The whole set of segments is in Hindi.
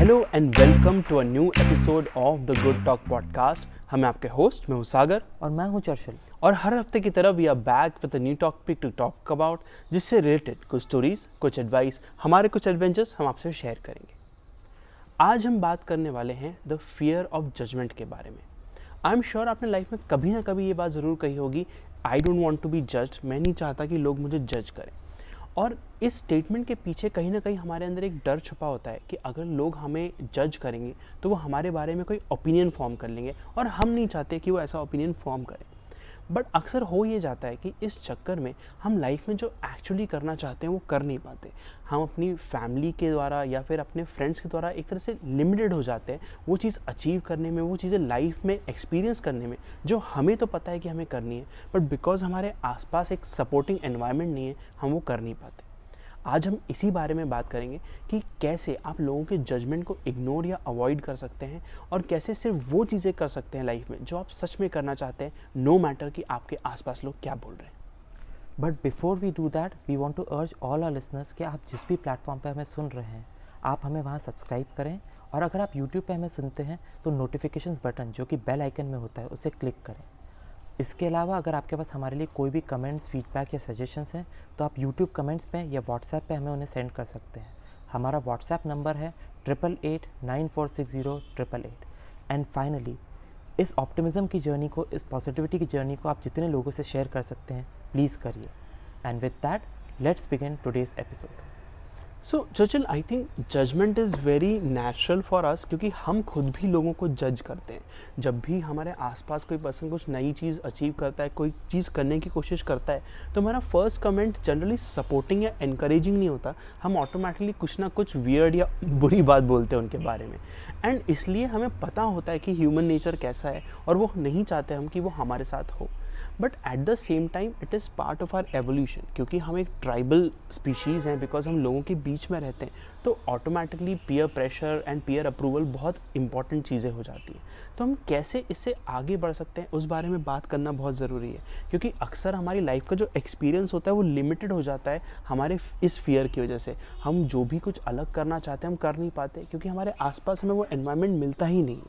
Hello and welcome to a new episode of the good talk podcast. हम आपके होस्ट, मैं हूँ सागर और मैं हूँ चर्चिल। और हर हफ्ते की तरह we are back with a new topic to talk about, जिससे रिलेटेड कुछ स्टोरीज, कुछ एडवाइस, हमारे कुछ एडवेंचर्स हम आपसे शेयर करेंगे। आज हम बात करने वाले हैं द फियर ऑफ जजमेंट के बारे में। आई एम श्योर आपने लाइफ में कभी ना कभी ये बात ज़रूर कही होगी, I don't want to be judged, मैं नहीं चाहता कि लोग मुझे जज करें। और इस स्टेटमेंट के पीछे कहीं ना कहीं हमारे अंदर एक डर छुपा होता है कि अगर लोग हमें जज करेंगे तो वो हमारे बारे में कोई ओपिनियन फॉर्म कर लेंगे, और हम नहीं चाहते कि वो ऐसा ओपिनियन फॉर्म करें। बट अक्सर हो ये जाता है कि इस चक्कर में हम लाइफ में जो एक्चुअली करना चाहते हैं वो कर नहीं पाते। हम अपनी फैमिली के द्वारा या फिर अपने फ्रेंड्स के द्वारा एक तरह से लिमिटेड हो जाते हैं वो चीज़ अचीव करने में, वो चीज़ें लाइफ में एक्सपीरियंस करने में जो हमें तो पता है कि हमें करनी है, बट बिकॉज हमारे आसपास एक सपोर्टिंग एनवायरनमेंट नहीं है, हम वो कर नहीं पाते। आज हम इसी बारे में बात करेंगे कि कैसे आप लोगों के जजमेंट को इग्नोर या अवॉइड कर सकते हैं और कैसे सिर्फ वो चीज़ें कर सकते हैं लाइफ में जो आप सच में करना चाहते हैं, नो मैटर कि आपके आसपास लोग क्या बोल रहे हैं। But before we do that, we want to urge all our listeners कि आप जिस भी प्लेटफॉर्म पे हमें सुन रहे हैं, आप हमें वहाँ सब्सक्राइब करें, और अगर आप यूट्यूब पे हमें सुनते हैं तो नोटिफिकेशंस बटन जो कि बेल आइकन में होता है उसे क्लिक करें। इसके अलावा अगर आपके पास हमारे लिए कोई भी कमेंट्स, फीडबैक या सजेशंस हैं तो आप यूट्यूब कमेंट्स पे या व्हाट्सएप पे हमें उन्हें सेंड कर सकते हैं। हमारा व्हाट्सएप नंबर है 8889460888। एंड फाइनली, इस ऑप्टिमिज्म की जर्नी को, इस पॉजिटिविटी की जर्नी को आप जितने लोगों से शेयर कर सकते हैं प्लीज़ करिए। And with that, let's begin today's episode. So Churchill, I think judgement is very natural for us, क्योंकि हम खुद भी लोगों को जज करते हैं। जब भी हमारे आसपास कोई पर्सन कुछ नई चीज़ अचीव करता है, कोई चीज़ करने की कोशिश करता है, तो हमारा फर्स्ट कमेंट जनरली सपोर्टिंग या एनकरेजिंग नहीं होता। हम ऑटोमेटिकली कुछ ना कुछ वियर्ड या बुरी बात बोलते हैं उनके बारे में। एंड इसलिए हमें पता होता है कि ह्यूमन नेचर कैसा है और वो नहीं चाहते हम कि वो हमारे साथ हो। But at the same time it is part of our evolution, क्योंकि हम एक ट्राइबल स्पीशीज़ हैं, बिकॉज हम लोगों के बीच में रहते हैं, तो automatically peer pressure and peer approval बहुत इंपॉर्टेंट चीज़ें हो जाती हैं। तो हम कैसे इससे आगे बढ़ सकते हैं उस बारे में बात करना बहुत ज़रूरी है, क्योंकि अक्सर हमारी लाइफ का जो एक्सपीरियंस होता है वो लिमिटेड हो जाता है हमारे इस फियर की वजह से। हम जो भी कुछ अलग करना चाहते हैं हम कर नहीं पाते, क्योंकि हमारे आसपास हमें वो एनवायरनमेंट मिलता ही नहीं।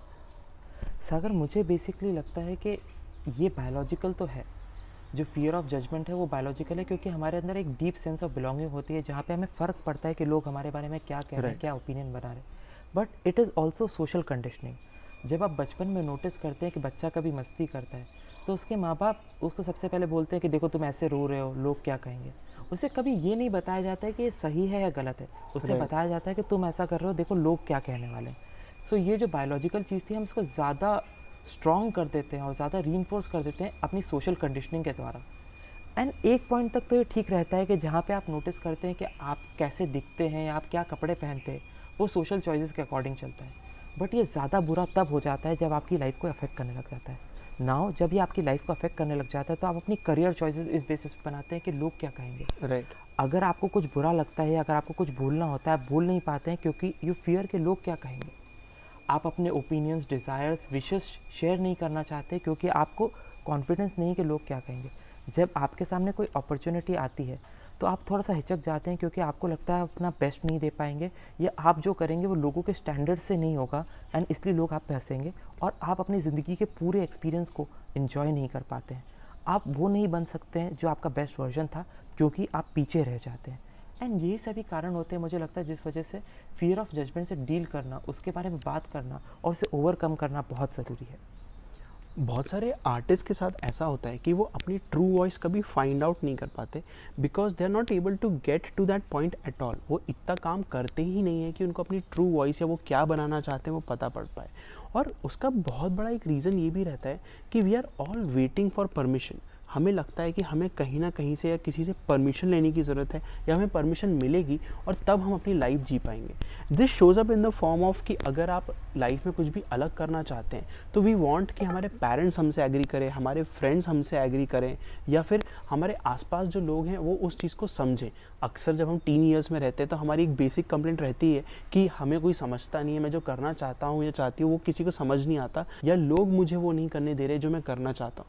सागर, मुझे बेसिकली लगता है कि ये बायोलॉजिकल तो है, जो फियर ऑफ जजमेंट है वो बायोलॉजिकल है, क्योंकि हमारे अंदर एक डीप सेंस ऑफ बिलोंगिंग होती है जहाँ पे हमें फ़र्क पड़ता है कि लोग हमारे बारे में क्या कह रहे हैं, क्या ओपिनियन बना रहे हैं। But it is also social conditioning. जब आप बचपन में नोटिस करते हैं कि बच्चा कभी मस्ती करता है तो उसके माँ बाप उसको सबसे पहले बोलते हैं कि देखो तुम ऐसे रो रहे हो, लोग क्या कहेंगे। उसे कभी ये नहीं बताया जाता है कि ये सही है या गलत है, उसे बताया जाता है कि तुम ऐसा कर रहे हो, देखो लोग क्या कहने वाले हैं। सो ये जो बायोलॉजिकल चीज़ थी, हम इसको ज़्यादा स्ट्रॉन्ग कर देते हैं और ज़्यादा रीइंफोर्स कर देते हैं अपनी सोशल कंडीशनिंग के द्वारा। एंड एक पॉइंट तक तो ये ठीक रहता है कि जहाँ पे आप नोटिस करते हैं कि आप कैसे दिखते हैं, आप क्या कपड़े पहनते हैं, वो सोशल चॉइसेस के अकॉर्डिंग चलता है। बट ये ज़्यादा बुरा तब हो जाता है जब आपकी लाइफ को अफेक्ट करने लग जाता है। नाउ जब ये आपकी लाइफ को अफेक्ट करने लग जाता है तो आप अपनी करियर चॉइसेस इस बेसिस पे बनाते हैं कि लोग क्या कहेंगे। राइट। अगर आपको कुछ बुरा लगता है या अगर आपको कुछ भूलना होता है, आप भूल नहीं पाते हैं क्योंकि यू फियर के लोग क्या कहेंगे। आप अपने ओपिनियंस, डिज़ायर्स, विशेस शेयर नहीं करना चाहते क्योंकि आपको कॉन्फिडेंस नहीं कि लोग क्या कहेंगे। जब आपके सामने कोई अपॉर्चुनिटी आती है तो आप थोड़ा सा हिचक जाते हैं क्योंकि आपको लगता है अपना बेस्ट नहीं दे पाएंगे, या आप जो करेंगे वो लोगों के स्टैंडर्ड से नहीं होगा, एंड इसलिए लोग आप पे हंसेंगे और आप अपनी ज़िंदगी के पूरे एक्सपीरियंस को इन्जॉय नहीं कर पाते हैं। आप वो नहीं बन सकते हैं जो आपका बेस्ट वर्जन था, क्योंकि आप पीछे रह जाते हैं। एंड यही सभी कारण होते हैं, मुझे लगता है, जिस वजह से फियर ऑफ जजमेंट से डील करना, उसके बारे में बात करना और उसे ओवरकम करना बहुत ज़रूरी है। बहुत सारे आर्टिस्ट के साथ ऐसा होता है कि वो अपनी ट्रू वॉइस कभी फाइंड आउट नहीं कर पाते, because they are not able to get to that point at all. वो इतना काम करते ही नहीं है कि उनको अपनी ट्रू वॉइस या वो क्या बनाना चाहते हैं वो पता पड़ पाए। और उसका बहुत बड़ा एक रीज़न ये भी रहता है कि we are all waiting for permission. हमें लगता है कि हमें कहीं ना कहीं से या किसी से परमिशन लेने की ज़रूरत है, या हमें परमिशन मिलेगी और तब हम अपनी लाइफ जी पाएंगे। This shows up in the form of कि अगर आप लाइफ में कुछ भी अलग करना चाहते हैं तो वी वांट कि हमारे पेरेंट्स हमसे एग्री करें, हमारे फ्रेंड्स हमसे एग्री करें, या फिर हमारे आसपास जो लोग हैं वो उस चीज़ को समझें। अक्सर जब हम टीन ईयर्स में रहते हैं तो हमारी एक बेसिक कंप्लेंट रहती है कि हमें कोई समझता नहीं है, मैं जो करना चाहता हूँ या चाहती हूँ वो किसी को समझ नहीं आता, या लोग मुझे वो नहीं करने दे रहे जो मैं करना चाहता हूँ।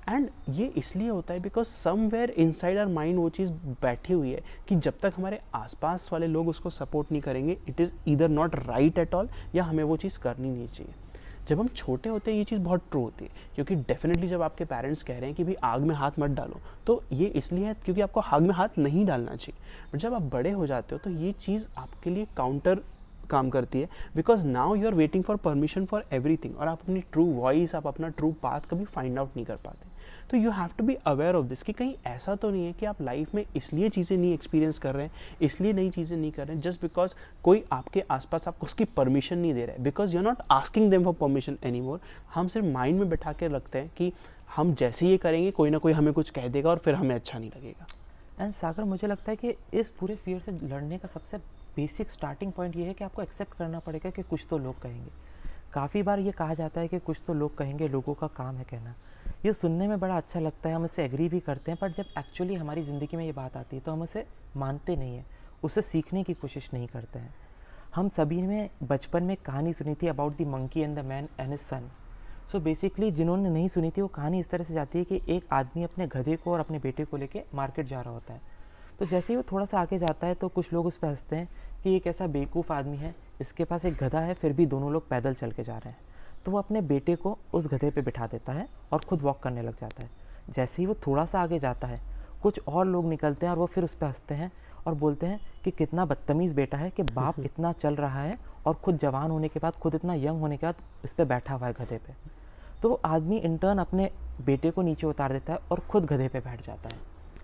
एंड ये इसलिए होता है because somewhere inside our mind वो चीज़ बैठी हुई है कि जब तक हमारे आसपास वाले लोग उसको सपोर्ट नहीं करेंगे, it is either not right at all, या हमें वो चीज़ करनी नहीं चाहिए। जब हम छोटे होते हैं ये चीज़ बहुत ट्रू होती है, क्योंकि डेफिनेटली जब आपके पेरेंट्स कह रहे हैं कि भाई आग में हाथ मत डालो, तो ये इसलिए है क्योंकि आपको आग में हाथ नहीं डालना चाहिए। बट जब आप बड़े हो जाते हो तो ये चीज़ आपके लिए काउंटर काम करती है, because now you are waiting for permission for everything, और आप अपनी ट्रू वॉइस, आप अपना ट्रू पाथ कभी फाइंड आउट नहीं कर पाते। तो you have to be aware of this कि कहीं ऐसा तो नहीं है कि आप लाइफ में इसलिए चीज़ें नहीं एक्सपीरियंस कर रहे हैं, इसलिए नई चीज़ें नहीं कर रहे हैं जस्ट बिकॉज कोई आपके आसपास आपको उसकी परमिशन नहीं दे रहा है, because you are not asking them for permission any more. हम सिर्फ माइंड में बैठा के रखते हैं कि हम जैसे ये करेंगे कोई ना कोई हमें कुछ कह देगा और फिर हमें अच्छा नहीं लगेगा। एंड सागर, मुझे लगता है कि इस पूरे फियर से लड़ने का सबसे बेसिक स्टार्टिंग पॉइंट ये है कि आपको एक्सेप्ट करना पड़ेगा कि कुछ तो लोग कहेंगे। काफ़ी बार ये कहा जाता है कि कुछ तो लोग कहेंगे, लोगों का काम है कहना। ये सुनने में बड़ा अच्छा लगता है, हम इससे एग्री भी करते हैं, पर जब एक्चुअली हमारी ज़िंदगी में ये बात आती है तो हम उसे मानते नहीं हैं, उससे सीखने की कोशिश नहीं करते हैं। हम सभी ने बचपन में कहानी सुनी थी about the monkey and the man and his son. So basically जिन्होंने नहीं सुनी थी वो कहानी इस तरह से जाती है कि एक आदमी अपने गधे को और अपने बेटे को लेके मार्केट जा रहा होता है। तो जैसे ही वो थोड़ा सा आगे जाता है तो कुछ लोग उस पर हंसते हैं कि ये कैसा बेवकूफ़ आदमी है, इसके पास एक गधा है फिर भी दोनों लोग पैदल चल के जा रहे हैं। तो वो अपने बेटे को उस गधे पे बिठा देता है और ख़ुद वॉक करने लग जाता है। जैसे ही वो थोड़ा सा आगे जाता है कुछ और लोग निकलते हैं और वो फिर उस पर हंसते हैं और बोलते हैं कि कितना बदतमीज़ बेटा है कि बाप इतना चल रहा है और ख़ुद जवान होने के बाद, खुद इतना यंग होने के बाद इस पर बैठा हुआ है गधे पे। तो वो आदमी इंटर्न अपने बेटे को नीचे उतार देता है और ख़ुद गधे पे बैठ जाता है।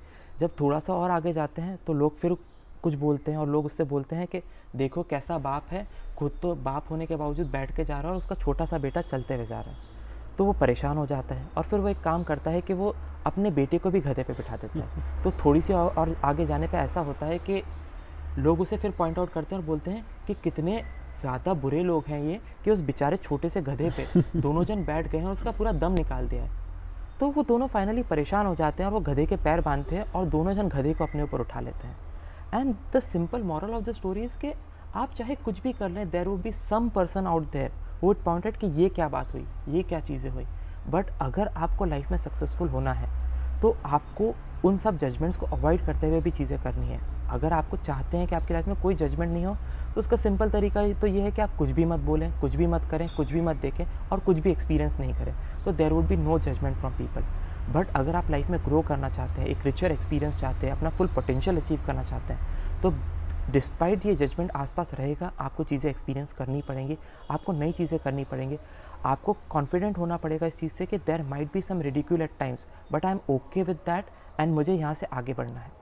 जब थोड़ा सा और आगे जाते हैं तो लोग फिर कुछ बोलते हैं और लोग उससे बोलते हैं कि देखो कैसा बाप है, खुद तो बाप होने के बावजूद बैठ के जा रहा है और उसका छोटा सा बेटा चलते हुए जा रहा है। तो वो परेशान हो जाता है और फिर वो एक काम करता है कि वो अपने बेटे को भी गधे पे बिठा देता है। तो थोड़ी सी और आगे जाने पे ऐसा होता है कि लोग उसे फिर पॉइंट आउट करते हैं और बोलते हैं कि कितने ज़्यादा बुरे लोग हैं ये कि उस बेचारे छोटे से गधे पे दोनों जन बैठ गए हैं और उसका पूरा दम निकाल दिया है। तो वो दोनों फाइनली परेशान हो जाते हैं और वो गधे के पैर बांधते हैं और दोनों जन गधे को अपने ऊपर उठा लेते हैं। And the simple moral of the story is कि आप चाहे कुछ भी कर लें, there would be some person out there who would point out कि ये क्या बात हुई, ये क्या चीज़ें हुई। बट अगर आपको लाइफ में सक्सेसफुल होना है तो आपको उन सब जजमेंट्स को अवॉइड करते हुए भी चीज़ें करनी है। अगर आपको चाहते हैं कि आपकी लाइफ में कोई जजमेंट नहीं हो तो उसका सिंपल तरीका तो ये है कि आप कुछ भी मत बोलें, कुछ भी मत करें, कुछ भी मत देखें और कुछ भी एक्सपीरियंस नहीं करें। तो there would be no judgement from people. But अगर आप लाइफ में ग्रो करना चाहते हैं, एक रिचर एक्सपीरियंस चाहते हैं, अपना फुल पोटेंशियल अचीव करना चाहते हैं, तो डिस्पाइट ये जजमेंट आसपास रहेगा, आपको चीज़ें एक्सपीरियंस करनी पड़ेंगी, आपको नई चीज़ें करनी पड़ेंगी, आपको कॉन्फिडेंट होना पड़ेगा इस चीज़ से कि there might be some ridicule at times but I am okay with that and मुझे यहाँ से आगे बढ़ना है।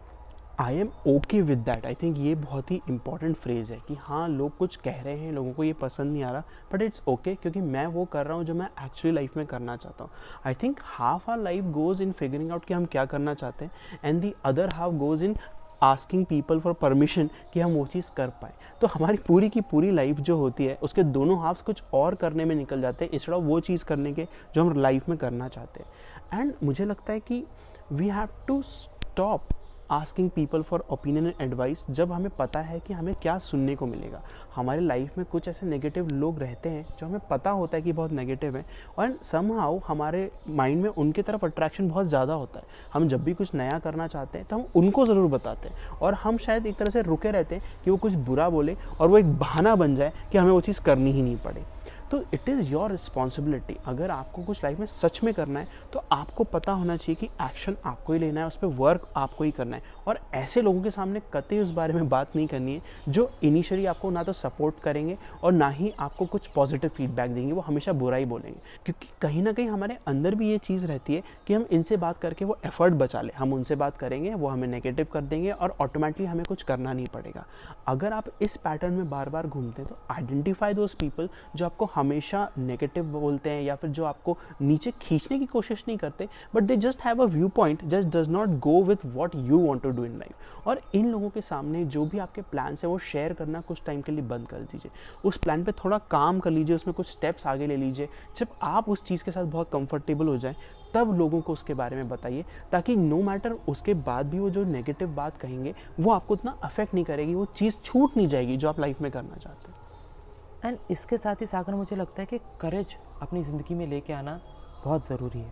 I am okay with that, I think ये बहुत ही इंपॉर्टेंट फ्रेज़ है कि हाँ लोग कुछ कह रहे हैं, लोगों को ये पसंद नहीं आ रहा, बट इट्स ओके क्योंकि मैं वो कर रहा हूँ जो मैं एक्चुअली लाइफ में करना चाहता हूँ। I think half our life goes in figuring out कि हम क्या करना चाहते हैं and the other half goes in asking people for permission कि हम वो चीज़ कर पाए। तो हमारी पूरी की पूरी लाइफ जो होती है उसके दोनों हाफ्स कुछ और करने में निकल जाते हैं इंस्टेड ऑफ वो चीज़ करने के जो हम लाइफ में करना चाहते हैं। एंड मुझे लगता है कि we have to stop asking people for opinion and advice जब हमें पता है कि हमें क्या सुनने को मिलेगा। हमारे लाइफ में कुछ ऐसे नेगेटिव लोग रहते हैं जो हमें पता होता है कि बहुत नेगेटिव हैं और समहाउ हमारे माइंड में उनकी तरफ अट्रैक्शन बहुत ज़्यादा होता है। हम जब भी कुछ नया करना चाहते हैं तो हम उनको ज़रूर बताते हैं और हम शायद एक तरह से रुके रहते हैं कि वो कुछ बुरा बोले और वो एक बहाना बन जाए कि हमें वो चीज़ करनी ही नहीं पड़े। तो इट इज़ योर रिस्पॉन्सिबिलिटी। अगर आपको कुछ लाइफ में सच में करना है तो आपको पता होना चाहिए कि एक्शन आपको ही लेना है, उस पर वर्क आपको ही करना है और ऐसे लोगों के सामने कतई उस बारे में बात नहीं करनी है जो इनिशियली आपको ना तो सपोर्ट करेंगे और ना ही आपको कुछ पॉजिटिव फीडबैक देंगे, वो हमेशा बुरा ही बोलेंगे। क्योंकि कहीं ना कहीं हमारे अंदर भी ये चीज़ रहती है कि हम इनसे बात करके वो एफर्ट बचा लें। हम उनसे बात करेंगे, वो हमें नेगेटिव कर देंगे और ऑटोमेटिकली हमें कुछ करना नहीं पड़ेगा। अगर आप इस पैटर्न में बार बार घूमते हैं तो आइडेंटिफाई दोज पीपल जो आपको हमेशा नेगेटिव बोलते हैं या फिर जो आपको नीचे खींचने की कोशिश नहीं करते, but they just have a view point, just does not go with what you want to do in life. और इन लोगों के सामने जो भी आपके प्लान्स है वो शेयर करना कुछ टाइम के लिए बंद कर दीजिए। उस प्लान पे थोड़ा काम कर लीजिए, उसमें कुछ स्टेप्स आगे ले लीजिए। जब आप उस चीज़ के साथ बहुत कंफर्टेबल हो जाए तब लोगों को उसके बारे में बताइए, ताकि नो मैटर उसके बाद भी वो जो नेगेटिव बात कहेंगे वो आपको उतना अफेक्ट नहीं करेगी, वो चीज़ छूट नहीं जाएगी जो आप लाइफ में करना चाहते हैं। एंड इसके साथ ही सागर मुझे लगता है कि करेज अपनी ज़िंदगी में लेके आना बहुत ज़रूरी है।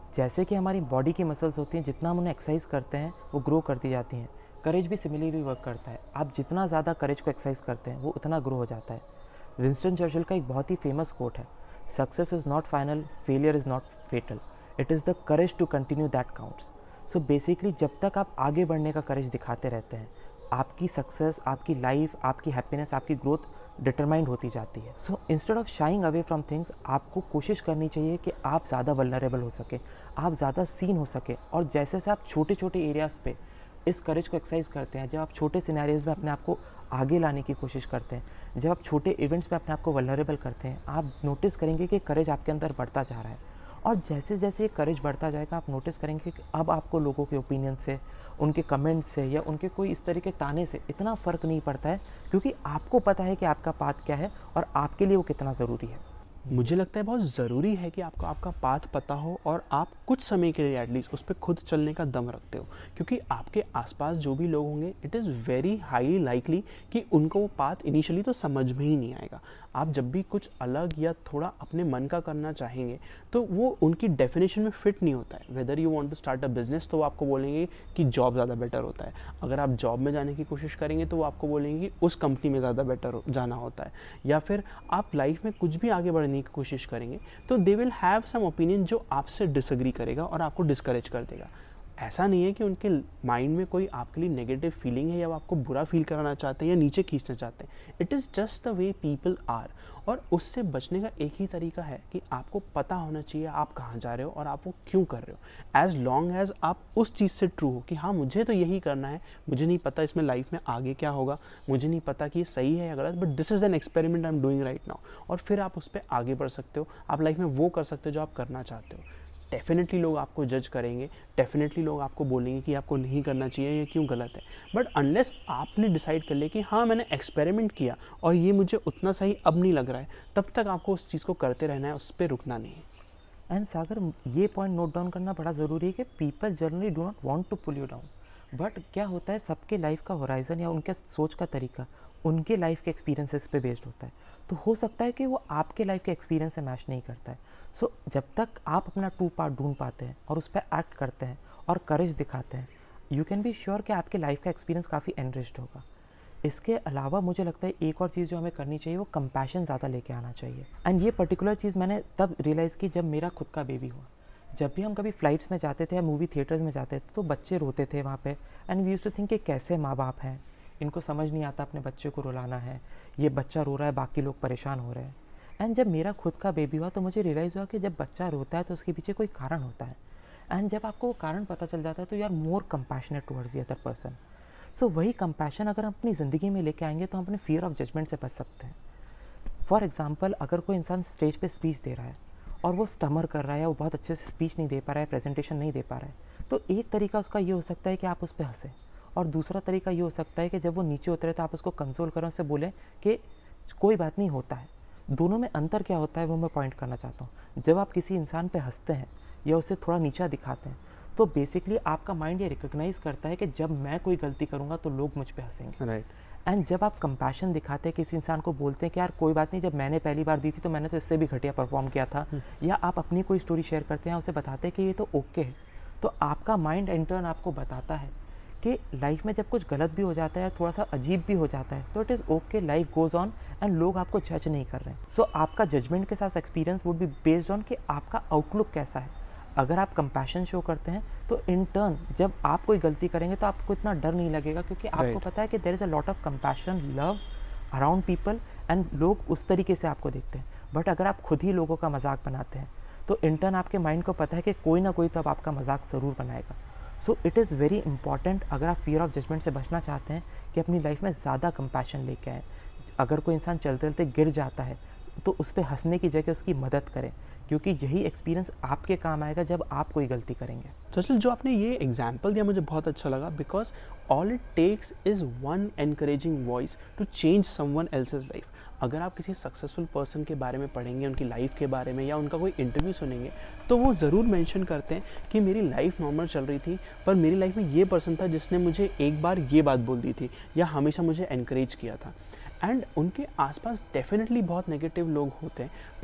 जैसे कि हमारी बॉडी की मसल्स होती हैं, जितना हम उन्हें एक्सरसाइज करते हैं वो ग्रो करती जाती हैं। करेज भी सिमिलरली वर्क करता है, आप जितना ज़्यादा करेज को एक्सरसाइज करते हैं वो उतना ग्रो हो जाता है। विंस्टन चर्चिल का एक बहुत ही फेमस कोट है, success is not final, failure is not fatal, it is the courage to continue that counts. So basically जब तक आप आगे बढ़ने का करेज दिखाते रहते हैं, आपकी सक्सेस, आपकी लाइफ, आपकी हैप्पीनेस, आपकी ग्रोथ डिटरमाइंड होती जाती है। So instead of shying away from things, आपको कोशिश करनी चाहिए कि आप ज़्यादा वल्नरेबल हो सके, आप ज़्यादा सीन हो सके। और जैसे जैसे आप छोटे छोटे एरियाज़ पे इस करेज को एक्सरसाइज करते हैं, जब आप छोटे सिनेरियोज़ में अपने आप को आगे लाने की कोशिश करते हैं, जब आप छोटे इवेंट्स में अपने आप को वल्नरेबल करते हैं, आप नोटिस करेंगे कि करेज आपके अंदर बढ़ता जा रहा है। और जैसे जैसे ये करेज बढ़ता जाएगा, आप नोटिस करेंगे कि अब आपको लोगों के ओपिनियन से, उनके कमेंट्स से या उनके कोई इस तरह के ताने से इतना फ़र्क नहीं पड़ता है, क्योंकि आपको पता है कि आपका पाथ क्या है और आपके लिए वो कितना ज़रूरी है। मुझे लगता है बहुत ज़रूरी है कि आपको आपका पाथ पता हो और आप कुछ समय के लिए एटलीस्ट उस पर खुद चलने का दम रखते हो, क्योंकि आपके आसपास जो भी लोग होंगे it is very highly likely कि उनको वो पाथ इनिशियली तो समझ में ही नहीं आएगा। आप जब भी कुछ अलग या थोड़ा अपने मन का करना चाहेंगे तो वो उनकी डेफिनेशन में फिट नहीं होता है। Whether you want to start a business तो वो आपको बोलेंगे कि जॉब ज़्यादा बेटर होता है, अगर आप जॉब में जाने की कोशिश करेंगे तो वो आपको बोलेंगे कि उस कंपनी में ज़्यादा बेटर जाना होता है, या फिर आप लाइफ में कुछ भी आगे बढ़ने की कोशिश करेंगे तो they will have some opinion जो आपसे डिसएग्री करेगा और आपको डिस्करेज कर देगा। ऐसा नहीं है कि उनके माइंड में कोई आपके लिए नेगेटिव फीलिंग है या वो आपको बुरा फील कराना चाहते हैं या नीचे खींचना चाहते हैं। It is just the way people are. और उससे बचने का एक ही तरीका है कि आपको पता होना चाहिए आप कहाँ जा रहे हो और आप वो क्यों कर रहे हो। एज लॉन्ग एज आप उस चीज़ से ट्रू हो कि हाँ मुझे तो यही करना है, मुझे नहीं पता इसमें लाइफ में आगे क्या होगा, मुझे नहीं पता कि ये सही है या गलत, but this is an experiment I am doing right now, और फिर आप उस पर आगे बढ़ सकते हो। आप लाइफ में वो कर सकते हो जो आप करना चाहते हो। डेफिनेटली लोग आपको जज करेंगे, डेफिनेटली लोग आपको बोलेंगे कि आपको नहीं करना चाहिए, ये क्यों गलत है, बट अनलेस आपने डिसाइड कर लिया कि हाँ मैंने एक्सपेरिमेंट किया और ये मुझे उतना सही अब नहीं लग रहा है, तब तक आपको उस चीज़ को करते रहना है, उस पर रुकना नहीं है। एंड सागर, ये पॉइंट नोट डाउन करना बड़ा ज़रूरी है कि people generally do not want to pull you down, but क्या होता है, सबके लाइफ का होराइजन या उनके सोच का तरीका उनके लाइफ के एक्सपीरियंसेस पे बेस्ड होता है। तो हो सकता है कि वो आपके लाइफ के एक्सपीरियंस से मैच नहीं करता है। सो जब तक आप अपना ट्रू पार्ट ढूंढ पाते हैं और उस पर एक्ट करते हैं और करेज दिखाते हैं, यू कैन बी श्योर कि आपके लाइफ का एक्सपीरियंस काफ़ी एनरिच्ड होगा। इसके अलावा मुझे लगता है एक और चीज़ जो हमें करनी चाहिए वो कंपैशन ज़्यादा लेके आना चाहिए। एंड ये पर्टिकुलर चीज़ मैंने तब रियलाइज़ की जब मेरा खुद का बेबी हुआ। जब भी हम कभी फ्लाइट्स में जाते थे या मूवी थिएटर्स में जाते थे तो बच्चे रोते थे वहाँ पे, and we used to think कि कैसे माँ बाप हैं, इनको समझ नहीं आता अपने बच्चे को रुलाना है, ये बच्चा रो रहा है, बाकी लोग परेशान हो रहे हैं। एंड जब मेरा खुद का बेबी हुआ तो मुझे रियलाइज़ हुआ कि जब बच्चा रोता है तो उसके पीछे कोई कारण होता है, एंड जब आपको वो कारण पता चल जाता है तो you are more compassionate towards the other person. So वही कंपैशन अगर हम अपनी ज़िंदगी में लेके आएंगे तो हम अपने फियर ऑफ जजमेंट से बच सकते हैं। फॉर एग्जाम्पल, अगर कोई इंसान स्टेज पे स्पीच दे रहा है और वो स्टमर कर रहा है या वो बहुत अच्छे से स्पीच नहीं दे पा रहा है, प्रेजेंटेशन नहीं दे पा रहा है, तो एक तरीका उसका ये हो सकता है कि आप उस पर हंसें, और दूसरा तरीका ये हो सकता है कि जब वो नीचे उतरे तो आप उसको कंसोल करें, उससे बोलें कि कोई बात नहीं, होता है। दोनों में अंतर क्या होता है वो मैं पॉइंट करना चाहता हूँ। जब आप किसी इंसान पे हंसते हैं या उसे थोड़ा नीचा दिखाते हैं तो बेसिकली आपका माइंड ये रिकॉग्नाइज़ करता है कि जब मैं कोई गलती करूँगा तो लोग मुझ पे हंसेंगे, राइट। एंड जब आप कंपैशन दिखाते हैं, किसी इंसान को बोलते हैं कि यार कोई बात नहीं, जब मैंने पहली बार दी थी तो मैंने तो इससे भी घटिया परफॉर्म किया था, या आप अपनी कोई स्टोरी शेयर करते हैं, उसे बताते हैं कि ये तो ओके है, तो आपका माइंड इंटर्न आपको बताता है कि लाइफ में जब कुछ गलत भी हो जाता है, थोड़ा सा अजीब भी हो जाता है, तो it is okay, life goes on, and लोग आपको जज नहीं कर रहे हैं। सो आपका जजमेंट के साथ experience would be based on कि आपका आउटलुक कैसा है। अगर आप कंपैशन शो करते हैं तो इन टर्न जब आप कोई गलती करेंगे तो आपको इतना डर नहीं लगेगा, क्योंकि आपको पता है कि there is a lot of compassion, love around people, and लोग उस तरीके से आपको देखते हैं। बट अगर आप खुद ही लोगों का मजाक बनाते हैं तो इन टर्न आपके माइंड को पता है कि कोई ना कोई तो अब आपका मजाक ज़रूर बनाएगा। So it is very important, अगर आप फियर ऑफ जजमेंट से बचना चाहते हैं, कि अपनी लाइफ में ज़्यादा कंपैशन लेके आएँ। अगर कोई इंसान चलते चलते गिर जाता है तो उस पर हंसने की जगह उसकी मदद करें, क्योंकि यही एक्सपीरियंस आपके काम आएगा जब आप कोई गलती करेंगे। तो असल जो आपने ये एग्जाम्पल दिया मुझे बहुत अच्छा लगा, because all it takes is one encouraging voice to change someone else's life. अगर आप किसी सक्सेसफुल पर्सन के बारे में पढ़ेंगे, उनकी लाइफ के बारे में, या उनका कोई इंटरव्यू सुनेंगे, तो वो ज़रूर मेंशन करते हैं कि मेरी लाइफ नॉर्मल चल रही थी पर मेरी लाइफ में ये पर्सन था जिसने मुझे एक बार ये बात बोल दी थी या हमेशा मुझे एनकरेज किया था। एंड उनके आसपास डेफिनेटली बहुत नेगेटिव लोग होते हैं, पर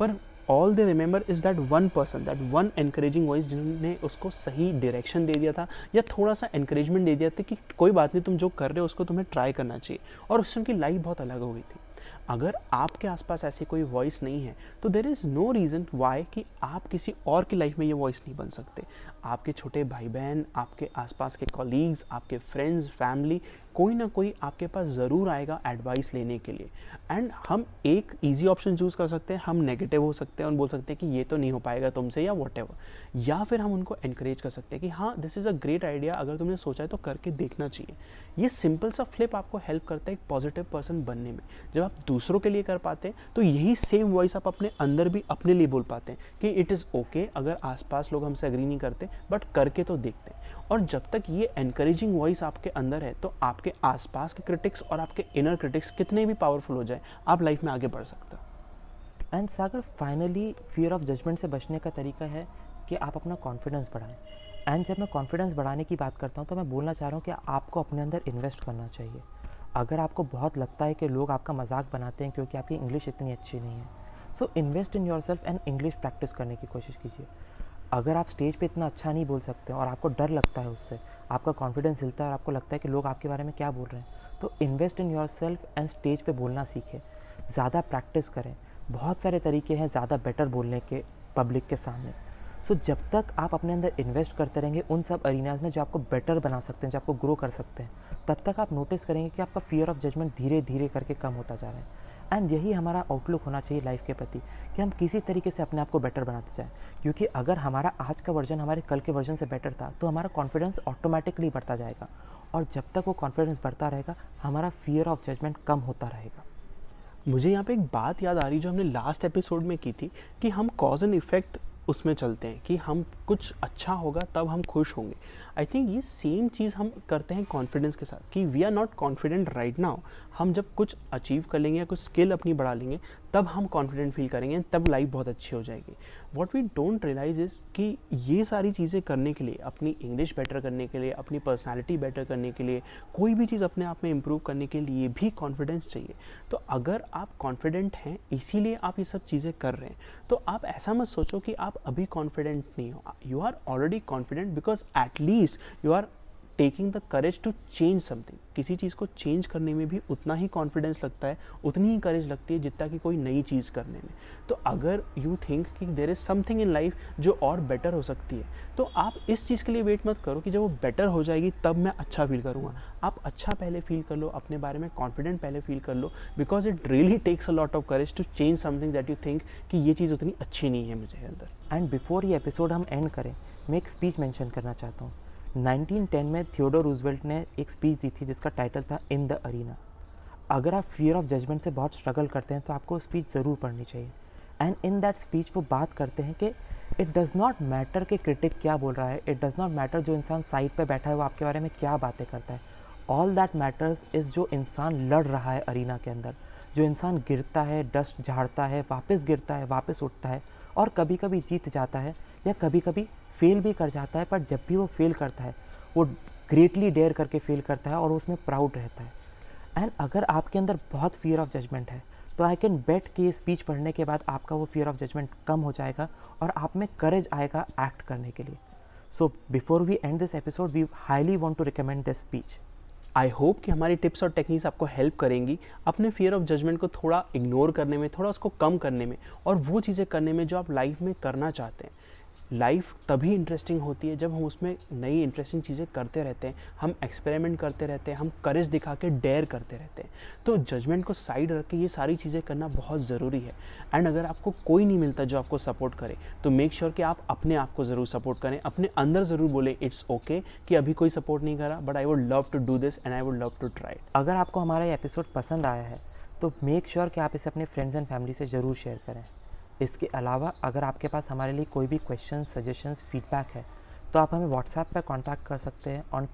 all they remember is that one person, that one encouraging voice जिन्होंने उसको सही डायरेक्शन दे दिया था या थोड़ा सा एनकरेजमेंट दे दिया था कि कोई बात नहीं, तुम जो कर रहे हो उसको तुम्हें ट्राई करना चाहिए, और उससे उनकी लाइफ बहुत अलग हो गई थी। अगर आपके आसपास ऐसी कोई वॉइस नहीं है तो there is no reason why कि आप किसी और की लाइफ में ये वॉइस नहीं बन सकते। आपके छोटे भाई बहन, आपके आसपास के कॉलीग्स, आपके फ्रेंड्स, फैमिली, कोई ना कोई आपके पास ज़रूर आएगा एडवाइस लेने के लिए। एंड हम एक ईजी ऑप्शन चूज़ कर सकते हैं, हम नेगेटिव हो सकते हैं और बोल सकते हैं कि ये तो नहीं हो पाएगा तुमसे या वॉटेवर, या फिर हम उनको एनकरेज कर सकते हैं कि हाँ this is a great idea, अगर तुमने सोचा है तो करके देखना चाहिए। ये सिंपल सा फ्लिप आपको हेल्प करता है एक पॉजिटिव पर्सन बनने में। जब आप दूसरों के लिए कर पाते हैं तो यही सेम वॉइस आप अपने अंदर भी अपने लिए बोल पाते हैं कि इट इज़ ओके, अगर आसपास लोग हमसे एग्री नहीं करते बट करके तो देखते हैं। और जब तक ये एनकरेजिंग वॉइस आपके अंदर है तो आपके आसपास के क्रिटिक्स और आपके इनर क्रिटिक्स कितने भी पावरफुल हो जाए, आप लाइफ में आगे बढ़ सकते हो। And Sagar, finally fear of judgement से बचने का तरीका है कि आप अपना कॉन्फिडेंस बढ़ाएं। एंड जब मैं कॉन्फिडेंस बढ़ाने की बात करता हूँ तो मैं बोलना चाह रहा हूँ कि आपको अपने अंदर इन्वेस्ट करना चाहिए। अगर आपको बहुत लगता है कि लोग आपका मजाक बनाते हैं क्योंकि आपकी इंग्लिश इतनी अच्छी नहीं है, so invest in yourself and English practice करने की कोशिश कीजिए। अगर आप स्टेज पे इतना अच्छा नहीं बोल सकते और आपको डर लगता है, उससे आपका कॉन्फिडेंस हिलता है और आपको लगता है कि लोग आपके बारे में क्या बोल रहे हैं, तो invest in yourself and stage पे बोलना सीखें, ज़्यादा प्रैक्टिस करें। बहुत सारे तरीके हैं ज़्यादा बेटर बोलने के पब्लिक के सामने। सो जब तक आप अपने अंदर इन्वेस्ट करते रहेंगे उन सब अरीनाज में जो आपको बेटर बना सकते हैं, जो आपको ग्रो कर सकते हैं, तब तक आप नोटिस करेंगे कि आपका फियर ऑफ जजमेंट धीरे धीरे करके कम होता जा रहा है। एंड यही हमारा आउटलुक होना चाहिए लाइफ के प्रति, कि हम किसी तरीके से अपने आप को बेटर बनाते जाएं। क्योंकि अगर हमारा आज का वर्जन हमारे कल के वर्जन से बेटर था तो हमारा कॉन्फिडेंस ऑटोमेटिकली बढ़ता जाएगा, और जब तक वो कॉन्फिडेंस बढ़ता रहेगा हमारा फियर ऑफ जजमेंट कम होता रहेगा। मुझे यहाँ पे एक बात याद आ रही जो हमने लास्ट एपिसोड में की थी कि हम कॉज एंड इफेक्ट उसमें चलते हैं कि हम कुछ अच्छा होगा तब हम खुश होंगे। आई थिंक ये सेम चीज़ हम करते हैं कॉन्फिडेंस के साथ कि we are not confident right now, हम जब कुछ अचीव कर लेंगे या कुछ स्किल अपनी बढ़ा लेंगे तब हम कॉन्फिडेंट फील करेंगे, तब लाइफ बहुत अच्छी हो जाएगी। व्हाट वी डोंट रियलाइज इज़ कि ये सारी चीज़ें करने के लिए, अपनी इंग्लिश बेटर करने के लिए, अपनी पर्सनैलिटी बेटर करने के लिए, कोई भी चीज़ अपने आप में इम्प्रूव करने के लिए भी कॉन्फिडेंस चाहिए। तो अगर आप कॉन्फिडेंट हैं इसीलिए आप ये सब चीज़ें कर रहे हैं, तो आप ऐसा मत सोचो कि आप अभी कॉन्फिडेंट नहीं हो। You are already confident because at least you are taking the courage to change something. किसी चीज़ को चेंज करने में भी उतना ही कॉन्फिडेंस लगता है, उतनी ही करेज लगती है जितना कि कोई नई चीज़ करने में। तो अगर यू थिंक कि there is something in life जो और बेटर हो सकती है, तो आप इस चीज़ के लिए वेट मत करो कि जब वो बेटर हो जाएगी तब मैं अच्छा फील करूँगा। आप अच्छा पहले फील कर लो, अपने बारे में कॉन्फिडेंट पहले फील कर लो, because it really takes a lot of courage to change something that you think कि ये चीज़ उतनी अच्छी नहीं है मुझे अंदर। एंड बिफोर ये एपिसोड हम एंड करें, मैं एक स्पीच मेंशन करना चाहता हूँ। 1910 में थियोडोर रूजवेल्ट ने एक स्पीच दी थी जिसका टाइटल था इन द अरीना। अगर आप फियर ऑफ जजमेंट से बहुत स्ट्रगल करते हैं तो आपको स्पीच ज़रूर पढ़नी चाहिए। एंड इन दैट स्पीच वो बात करते हैं कि इट डज़ नॉट मैटर कि क्रिटिक क्या बोल रहा है, इट डज़ नॉट मैटर जो इंसान साइड पे बैठा है वो आपके बारे में क्या बातें करता है। ऑल दैट मैटर्स इज़ जो इंसान लड़ रहा है अरीना के अंदर, जो इंसान गिरता है, डस्ट झाड़ता है, वापस गिरता है, वापस उठता है, और कभी कभी जीत जाता है या कभी कभी फेल भी कर जाता है। पर जब भी वो फेल करता है वो ग्रेटली डेयर करके फेल करता है और उसमें प्राउड रहता है। एंड अगर आपके अंदर बहुत फियर ऑफ जजमेंट है तो आई कैन बेट कि ये स्पीच पढ़ने के बाद आपका वो फियर ऑफ जजमेंट कम हो जाएगा और आप में करेज आएगा एक्ट करने के लिए। So before we end this episode we highly want to recommend this speech. I hope कि हमारी टिप्स और टेक्निक्स आपको हेल्प करेंगी अपने फियर ऑफ जजमेंट को थोड़ा इग्नोर करने में, थोड़ा उसको कम करने में, और वो चीज़ें करने में जो आप लाइफ में करना चाहते हैं। लाइफ तभी इंटरेस्टिंग होती है जब हम उसमें नई इंटरेस्टिंग चीज़ें करते रहते हैं, हम एक्सपेरिमेंट करते रहते हैं, हम करेज दिखा के डेयर करते रहते हैं। तो जजमेंट को साइड रख के ये सारी चीज़ें करना बहुत ज़रूरी है। एंड अगर आपको कोई नहीं मिलता जो आपको सपोर्ट करे तो मेक श्योर कि आप अपने आप को ज़रूर सपोर्ट करें, अपने अंदर ज़रूर बोलें इट्स ओके कि अभी कोई सपोर्ट नहीं करा but I would love to do this and I would love to try. अगर आपको हमारा ये एपिसोड पसंद आया है तो मेक श्योर कि आप इसे अपने फ्रेंड्स एंड फैमिली से ज़रूर शेयर करें। इसके अलावा अगर आपके पास हमारे लिए कोई भी क्वेश्चन, सजेशंस, फीडबैक है तो आप हमें व्हाट्सएप पर कांटेक्ट कर सकते हैं on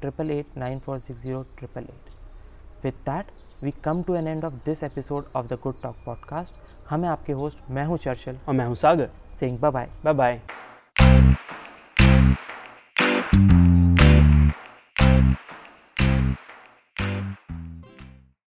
8889460888। With that we come to an end of this episode of the good talk podcast. हमें आपके होस्ट, मैं हूँ चर्चिल और मैं हूँ Sagar, saying bye bye. Bye bye.